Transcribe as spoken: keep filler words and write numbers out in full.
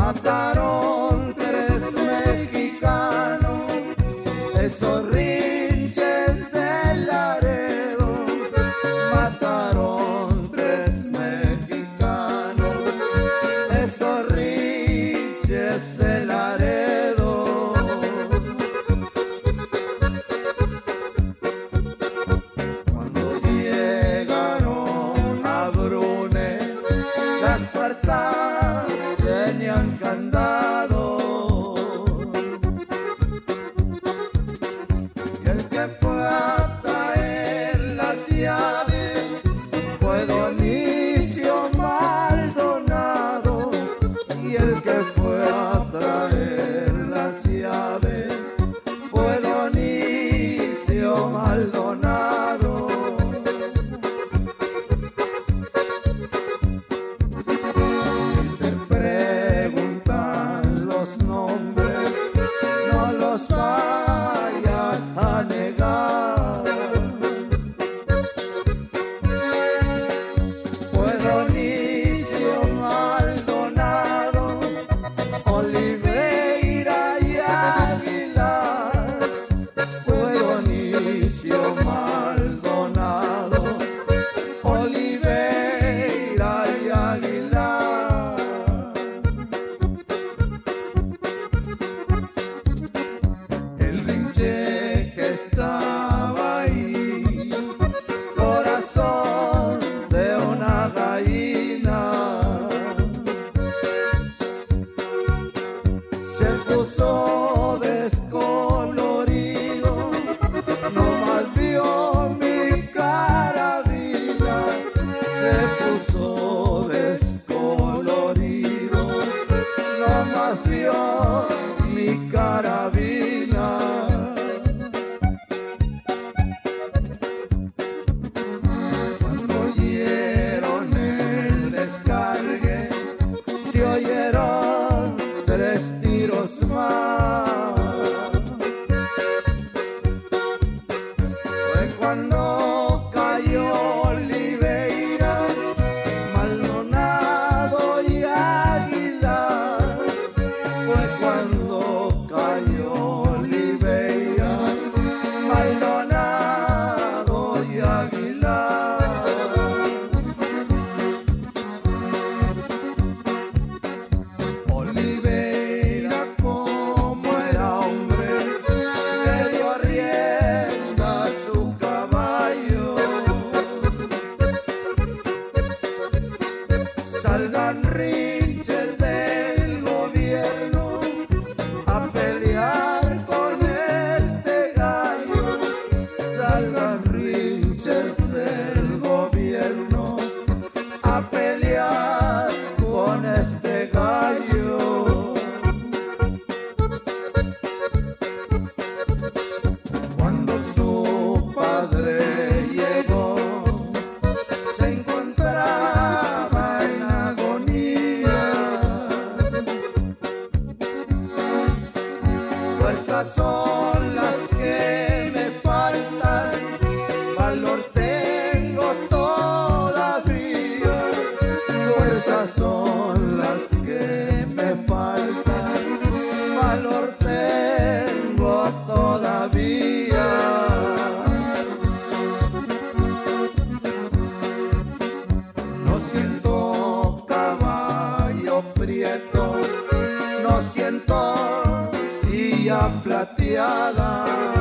Mataron tres mexicanos, esos rinches de Laredo. Mataron tres mexicanos, esos rinches de Laredo. Cuando llegaron a Brune, las puertas tenían candado, y el que fue a traer las llaves fue Donicio Maldonado, y el que fue a traer las llaves fue Donicio Maldonado. No los vayas a negar. Fue Donicio Maldonado, Oliveira y Aguilar. Fue Donicio Maldonado, Oliveira y Aguilar. Que estaba ahí, corazón de una gallina, se puso descolorido, nomás vio mi carabina. Se puso descolorido, nomás vio mi carabina. Descargue, se oyeron tres tiros más. Fue cuando cayó Oliveira, Maldonado y Aguilar. Fue cuando cayó Oliveira, Maldonado y Aguilar. Oliveira, como era hombre, le dio rienda a su caballo. Salgan rinches del gobierno a pelear con este gallo. Salgan rinches del gobierno a pelear con este gallo. Cuando su padre llegó, se encontraba en agonía. Fuerzas son las que me faltan, valor tengo todavía. Fuerzas son las que me faltan, valor tengo todavía. No siento caballo prieto, no siento silla plateada.